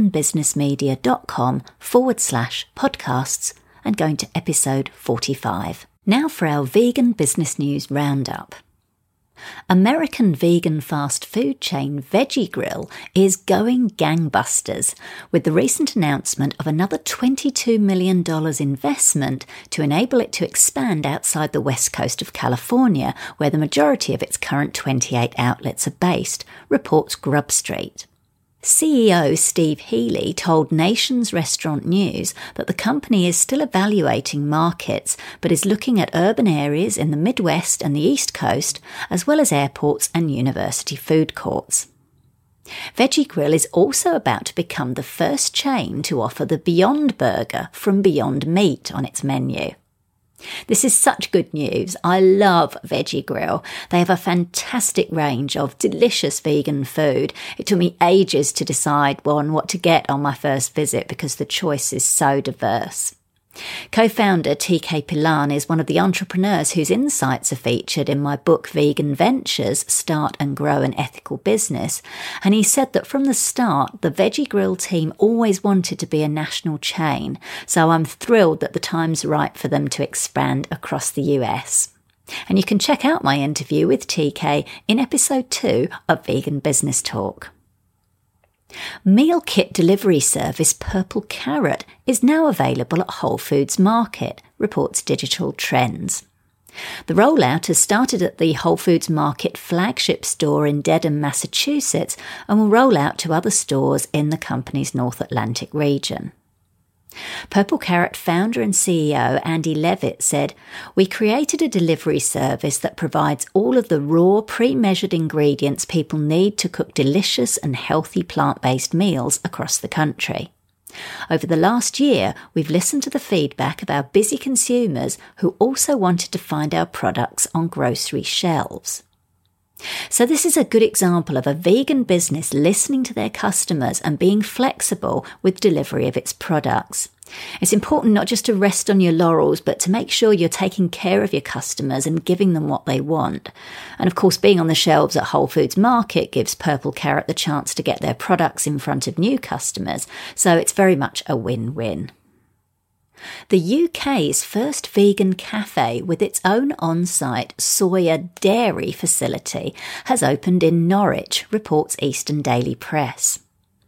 veganbusinessmedia.com/podcasts and going to episode 45. Now for our Vegan Business News Roundup. American vegan fast food chain Veggie Grill is going gangbusters with the recent announcement of another $22 million investment to enable it to expand outside the west coast of California, where the majority of its current 28 outlets are based, reports Grub Street. CEO Steve Healy told Nations Restaurant News that the company is still evaluating markets, but is looking at urban areas in the Midwest and the East Coast, as well as airports and university food courts. Veggie Grill is also about to become the first chain to offer the Beyond Burger from Beyond Meat on its menu. This is such good news. I love Veggie Grill. They have a fantastic range of delicious vegan food. It took me ages to decide on what to get on my first visit because the choice is so diverse. Co-founder TK Pillan is one of the entrepreneurs whose insights are featured in my book Vegan Ventures, Start and Grow an Ethical Business, and he said that from the start the Veggie Grill team always wanted to be a national chain, so I'm thrilled that the time's right for them to expand across the US. And you can check out my interview with TK in episode 2 of Vegan Business Talk. Meal kit delivery service Purple Carrot is now available at Whole Foods Market, reports Digital Trends. The rollout has started at the Whole Foods Market flagship store in Dedham, Massachusetts, and will roll out to other stores in the company's North Atlantic region. Purple Carrot founder and CEO Andy Levitt said, "We created a delivery service that provides all of the raw, pre-measured ingredients people need to cook delicious and healthy plant-based meals across the country. Over the last year, we've listened to the feedback of our busy consumers who also wanted to find our products on grocery shelves." So this is a good example of a vegan business listening to their customers and being flexible with delivery of its products. It's important not just to rest on your laurels, but to make sure you're taking care of your customers and giving them what they want. And of course, being on the shelves at Whole Foods Market gives Purple Carrot the chance to get their products in front of new customers, so it's very much a win-win. The UK's first vegan cafe with its own on-site soya dairy facility has opened in Norwich, reports Eastern Daily Press.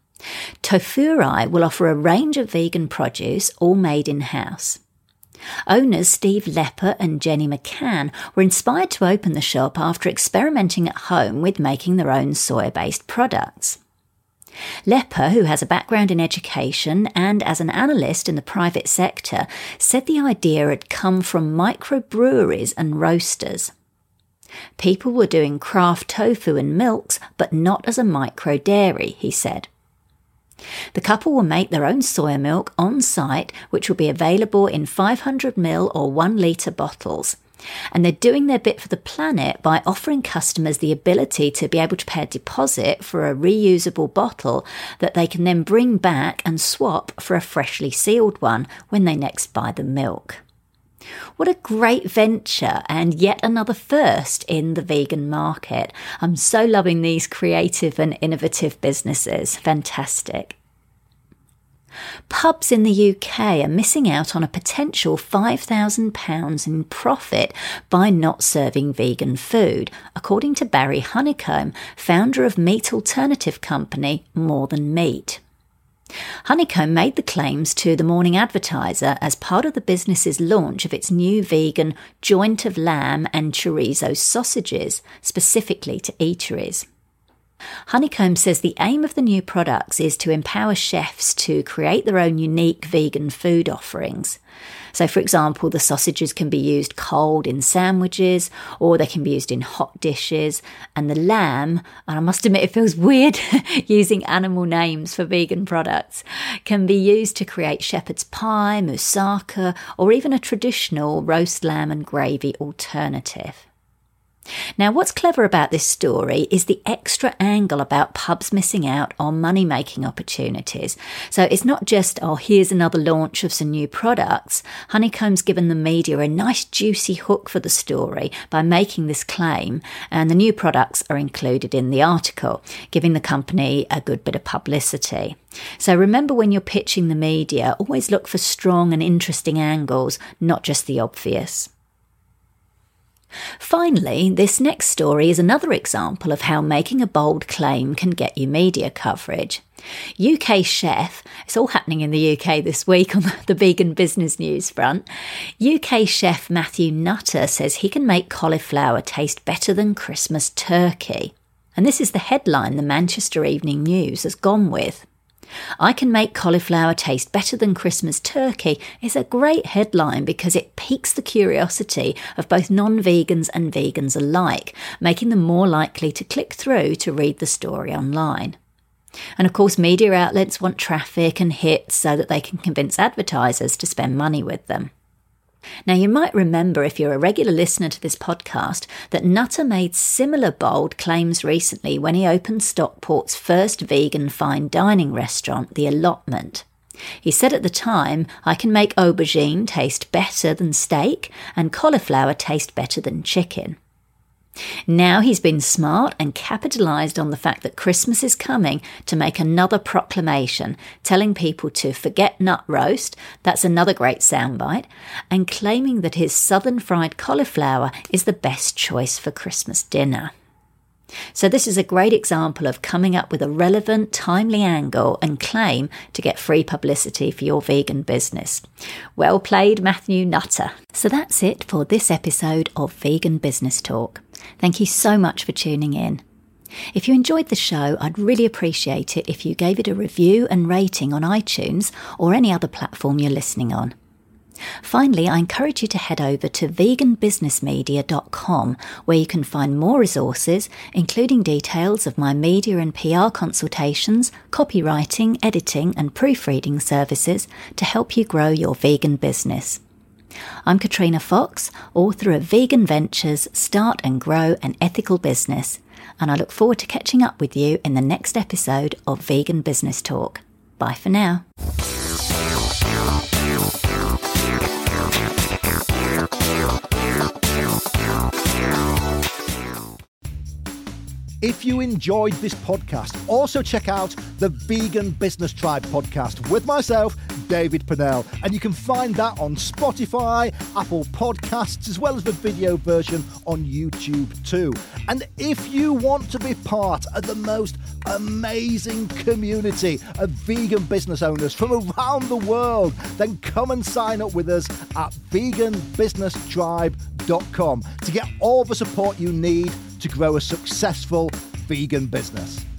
Tofurai will offer a range of vegan produce, all made in-house. Owners Steve Lepper and Jenny McCann were inspired to open the shop after experimenting at home with making their own soya-based products. Lepper, who has a background in education and as an analyst in the private sector, said the idea had come from microbreweries and roasters. People were doing craft tofu and milks, but not as a micro-dairy, he said. The couple will make their own soya milk on site, which will be available in 500ml or 1 litre bottles. And they're doing their bit for the planet by offering customers the ability to be able to pay a deposit for a reusable bottle that they can then bring back and swap for a freshly sealed one when they next buy the milk. What a great venture and yet another first in the vegan market. I'm so loving these creative and innovative businesses. Fantastic. Pubs in the UK are missing out on a potential £5,000 in profit by not serving vegan food, according to Barry Honeycomb, founder of meat alternative company More Than Meat. Honeycomb made the claims to the Morning Advertiser as part of the business's launch of its new vegan joint of lamb and chorizo sausages, specifically to eateries. Honeycomb says the aim of the new products is to empower chefs to create their own unique vegan food offerings. So, for example, the sausages can be used cold in sandwiches, or they can be used in hot dishes. And the lamb, and I must admit it feels weird using animal names for vegan products, can be used to create shepherd's pie, moussaka, or even a traditional roast lamb and gravy alternative. Now, what's clever about this story is the extra angle about pubs missing out on money-making opportunities. So it's not just, here's another launch of some new products. Honeycomb's given the media a nice juicy hook for the story by making this claim, and the new products are included in the article, giving the company a good bit of publicity. So remember, when you're pitching the media, always look for strong and interesting angles, not just the obvious. Finally, this next story is another example of how making a bold claim can get you media coverage. UK chef, it's all happening in the UK this week on the vegan business news front, UK chef Matthew Nutter says he can make cauliflower taste better than Christmas turkey. And this is the headline the Manchester Evening News has gone with. "I can make cauliflower taste better than Christmas turkey" is a great headline because it piques the curiosity of both non-vegans and vegans alike, making them more likely to click through to read the story online. And of course, media outlets want traffic and hits so that they can convince advertisers to spend money with them. Now, you might remember, if you're a regular listener to this podcast, that Nutter made similar bold claims recently when he opened Stockport's first vegan fine dining restaurant, The Allotment. He said at the time, "I can make aubergine taste better than steak and cauliflower taste better than chicken." Now he's been smart and capitalised on the fact that Christmas is coming to make another proclamation, telling people to forget nut roast, that's another great soundbite, and claiming that his southern fried cauliflower is the best choice for Christmas dinner. So this is a great example of coming up with a relevant, timely angle and claim to get free publicity for your vegan business. Well played, Matthew Nutter. So that's it for this episode of Vegan Business Talk. Thank you so much for tuning in. If you enjoyed the show, I'd really appreciate it if you gave it a review and rating on iTunes or any other platform you're listening on. Finally, I encourage you to head over to veganbusinessmedia.com, where you can find more resources, including details of my media and PR consultations, copywriting, editing and proofreading services to help you grow your vegan business. I'm Katrina Fox, author of Vegan Ventures, Start and Grow an Ethical Business, and I look forward to catching up with you in the next episode of Vegan Business Talk. Bye for now. If you enjoyed this podcast, also check out the Vegan Business Tribe podcast with myself, David Purnell. And you can find that on Spotify, Apple Podcasts, as well as the video version on YouTube too. And if you want to be part of the most amazing community of vegan business owners from around the world, then come and sign up with us at veganbusinesstribe.com to get all the support you need to grow a successful vegan business.